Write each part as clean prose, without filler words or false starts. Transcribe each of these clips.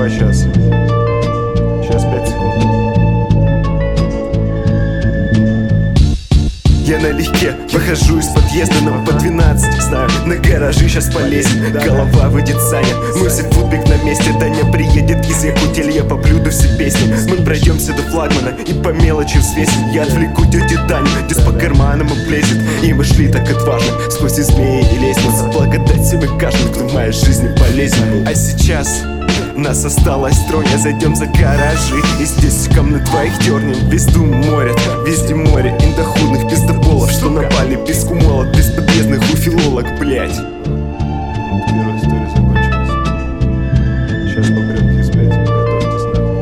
Давай сейчас. Сейчас 5 секунд. Я налегке выхожу из подъезда, нам по 12. Знаю, на гаражи сейчас полезет, голова выйдет Саня. Мы все футбик на месте, Даня приедет из Якутелья, по блюду все песни. Мы пройдемся до флагмана и по мелочи взвесим. Я отвлеку тетю Таню, дис по карманам облезет. И мы шли так отважно, сквозь змеи и лестницы. Благодать себе каждому, кто в моей жизни полезен. А сейчас нас осталось трое, зайдем за гаражи и здесь камны твоих дернем. Везду море, везде море индоходных пиздоболов, что напали без кумолок, без подъездных у филолог, блять. Первая история закончилась. Сейчас попрет из 5. Готовьтесь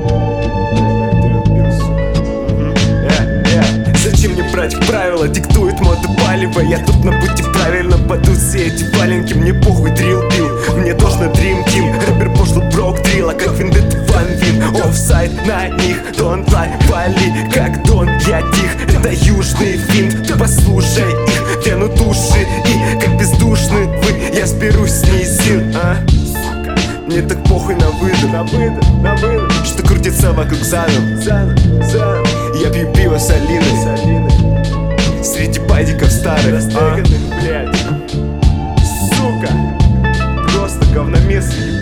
нахуй. Зачем мне брать правила, диктует мода палева. Я тут на пути правильно падут все эти валенки. Мне похуй дрил бил, мне должно Dream Team. Рэпер пошло брок дрила, как Вендетта Ван Вин. Офсайд на них, don't lie, вали, как Дон, я тих. Это южный финт, ты послушай их, тяну души. И как бездушны вы, я сберусь с низин, а? Мне так похуй на выдох, что крутится вокруг заново. Я пью пиво с Алиной среди байдиков старых, блядь. сука, просто говномес.